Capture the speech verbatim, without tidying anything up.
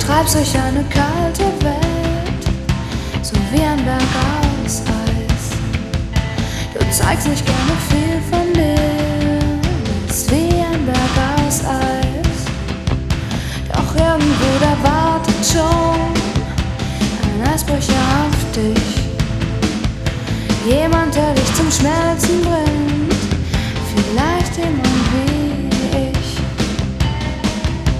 treibst durch eine kalte Welt, so wie ein Berg aus Eis. Du zeigst nicht gerne viel von dir, bist wie ein Berg aus Eis. Doch irgendwo da wartet schon ein Eisbrecher auf dich, jemand, der dich zum Schmelzen bringt.